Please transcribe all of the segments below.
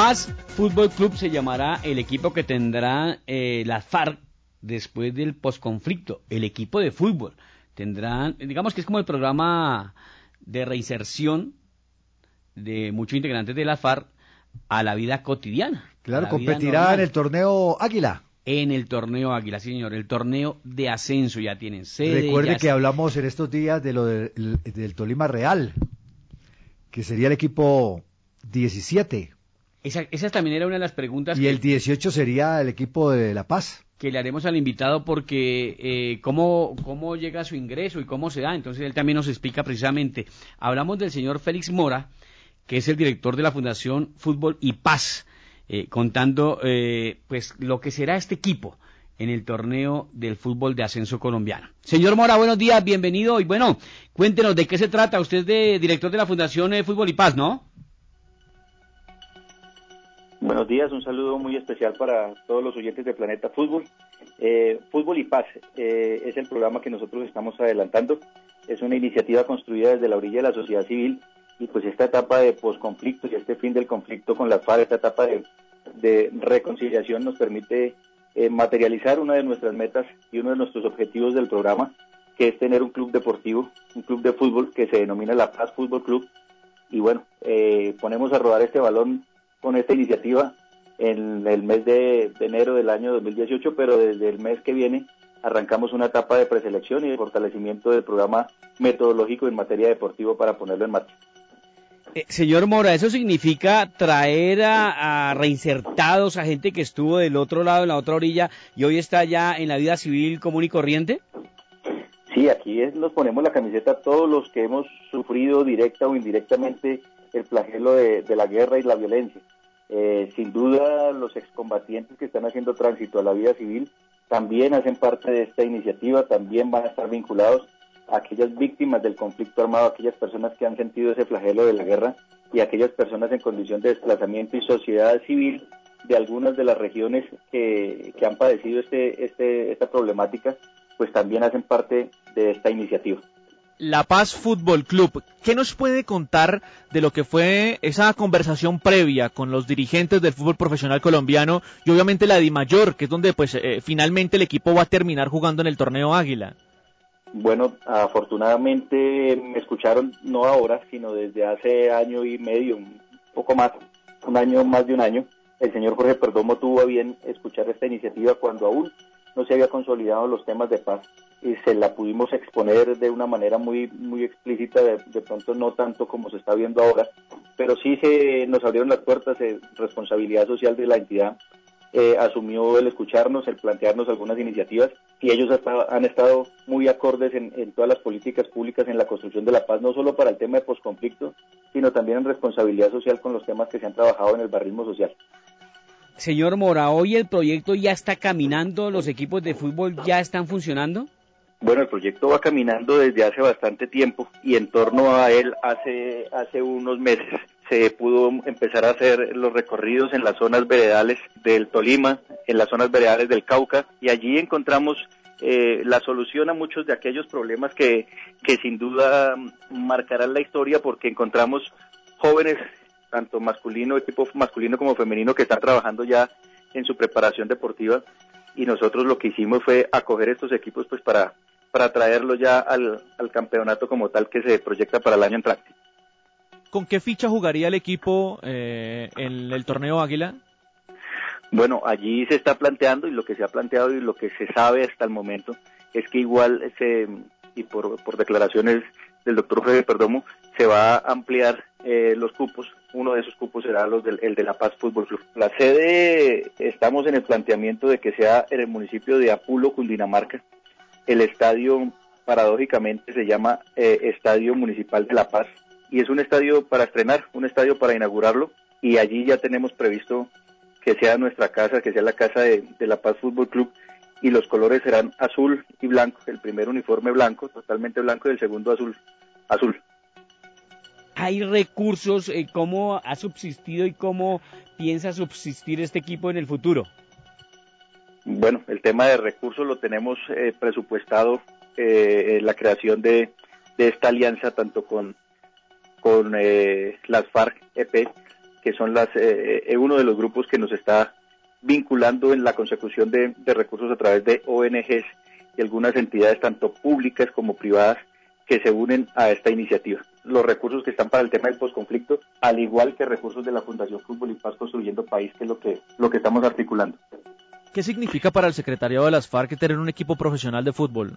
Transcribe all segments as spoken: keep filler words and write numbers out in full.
Paz Fútbol Club se llamará el equipo que tendrá eh, las FARC después del posconflicto, el equipo de fútbol. Tendrán, digamos que es como el programa de reinserción de muchos integrantes de la FARC a la vida cotidiana. Claro, competirá en el torneo Águila. En el torneo Águila, sí, señor, el torneo de ascenso, ya tienen sede. Recuerde que se... hablamos en estos días de lo de, el, del Tolima Real, que sería el equipo diecisiete. Esa, esa también era una de las preguntas. Y que, el dieciocho sería el equipo de La Paz. Que le haremos al invitado porque eh, cómo, cómo llega su ingreso y cómo se da. Entonces él también nos explica precisamente. Hablamos del señor Félix Mora, que es el director de la Fundación Fútbol y Paz, eh, contando eh, pues lo que será este equipo en el torneo del fútbol de ascenso colombiano. Señor Mora, buenos días, bienvenido. Y bueno, cuéntenos de qué se trata. Usted es de, director de la Fundación eh, Fútbol y Paz, ¿no? Buenos días, un saludo muy especial para todos los oyentes de Planeta Fútbol. Eh, Fútbol y Paz eh, es el programa que nosotros estamos adelantando. Es una iniciativa construida desde la orilla de la sociedad civil y pues esta etapa de posconflicto y este fin del conflicto con la FARC, esta etapa de, de reconciliación nos permite eh, materializar una de nuestras metas y uno de nuestros objetivos del programa, que es tener un club deportivo, un club de fútbol que se denomina La Paz Fútbol Club. Y bueno, eh, ponemos a rodar este balón con esta iniciativa en el mes de, de enero del año dos mil dieciocho, pero desde el mes que viene arrancamos una etapa de preselección y de fortalecimiento del programa metodológico en materia deportiva para ponerlo en marcha. Eh, señor Mora, ¿eso significa traer a, a reinsertados, a gente que estuvo del otro lado, en la otra orilla, y hoy está ya en la vida civil común y corriente? Sí, aquí es, nos ponemos la camiseta todos los que hemos sufrido directa o indirectamente el flagelo de, de la guerra y la violencia. Eh, sin duda, los excombatientes que están haciendo tránsito a la vida civil también hacen parte de esta iniciativa, también van a estar vinculados a aquellas víctimas del conflicto armado, aquellas personas que han sentido ese flagelo de la guerra y aquellas personas en condición de desplazamiento y sociedad civil de algunas de las regiones que, que han padecido este, este, esta problemática, pues también hacen parte de esta iniciativa. La Paz Fútbol Club, ¿qué nos puede contar de lo que fue esa conversación previa con los dirigentes del fútbol profesional colombiano y obviamente la DIMAYOR, que es donde pues eh, finalmente el equipo va a terminar jugando en el torneo Águila? Bueno, afortunadamente me escucharon no ahora, sino desde hace año y medio, un poco más, un año, más de un año. El señor Jorge Perdomo tuvo a bien escuchar esta iniciativa cuando aún no se había consolidado los temas de paz y se la pudimos exponer de una manera muy muy explícita, de, de pronto no tanto como se está viendo ahora, pero sí se nos abrieron las puertas, de responsabilidad social de la entidad, eh, asumió el escucharnos, el plantearnos algunas iniciativas y ellos hasta, han estado muy acordes en, en todas las políticas públicas en la construcción de la paz, no solo para el tema de posconflicto, sino también en responsabilidad social con los temas que se han trabajado en el barrismo social. Señor Mora, ¿hoy el proyecto ya está caminando? ¿Los equipos de fútbol ya están funcionando? Bueno, el proyecto va caminando desde hace bastante tiempo y en torno a él hace, hace unos meses se pudo empezar a hacer los recorridos en las zonas veredales del Tolima, en las zonas veredales del Cauca, y allí encontramos eh, la solución a muchos de aquellos problemas que, que sin duda marcarán la historia, porque encontramos jóvenes, tanto masculino, equipo masculino como femenino, que están trabajando ya en su preparación deportiva, y nosotros lo que hicimos fue acoger estos equipos pues para, para traerlos ya al, al campeonato como tal que se proyecta para el año entrante. ¿Con qué ficha jugaría el equipo eh, en el torneo Águila? Bueno, allí se está planteando, y lo que se ha planteado y lo que se sabe hasta el momento es que igual se, y por, por declaraciones del doctor Jorge Perdomo, se va a ampliar eh, los cupos. Uno de esos cupos será los del, el de La Paz Fútbol Club. La sede, estamos en el planteamiento de que sea en el municipio de Apulo, Cundinamarca. El estadio, paradójicamente, se llama eh, Estadio Municipal de La Paz, y es un estadio para estrenar, un estadio para inaugurarlo, y allí ya tenemos previsto que sea nuestra casa, que sea la casa de, de La Paz Fútbol Club, y los colores serán azul y blanco, el primer uniforme blanco, totalmente blanco, y el segundo azul, azul. ¿Hay recursos? Eh, ¿Cómo ha subsistido y cómo piensa subsistir este equipo en el futuro? Bueno, el tema de recursos lo tenemos eh, presupuestado, eh, la creación de, de esta alianza tanto con, con eh, las FARC-E P, que son las eh, uno de los grupos que nos está vinculando en la consecución de, de recursos a través de O N Ges y algunas entidades tanto públicas como privadas que se unen a esta iniciativa. Los recursos que están para el tema del posconflicto, al igual que recursos de la Fundación Fútbol y Paz Construyendo País, que es lo que, lo que estamos articulando. ¿Qué significa para el secretariado de las FARC tener un equipo profesional de fútbol?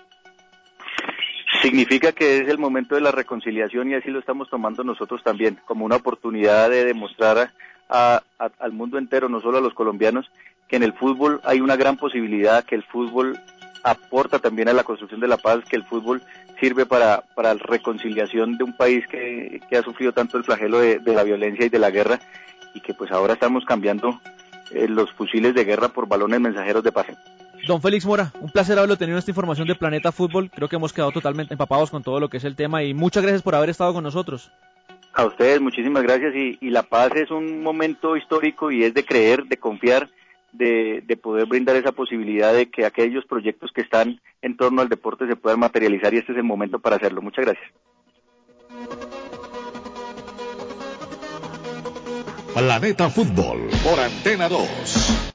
Significa que es el momento de la reconciliación y así lo estamos tomando nosotros también, como una oportunidad de demostrar a, a, al mundo entero, no solo a los colombianos, que en el fútbol hay una gran posibilidad, que el fútbol aporta también a la construcción de la paz, que el fútbol sirve para, para la reconciliación de un país que, que ha sufrido tanto el flagelo de, de la violencia y de la guerra, y que pues ahora estamos cambiando eh, los fusiles de guerra por balones mensajeros de paz. Don Félix Mora, un placer haberlo tenido en esta información de Planeta Fútbol. Creo que hemos quedado totalmente empapados con todo lo que es el tema y muchas gracias por haber estado con nosotros. A ustedes, muchísimas gracias y, y la paz es un momento histórico y es de creer, de confiar, de, de poder brindar esa posibilidad de que aquellos proyectos que están en torno al deporte se puedan materializar y este es el momento para hacerlo. Muchas gracias. Planeta Fútbol por Antena dos.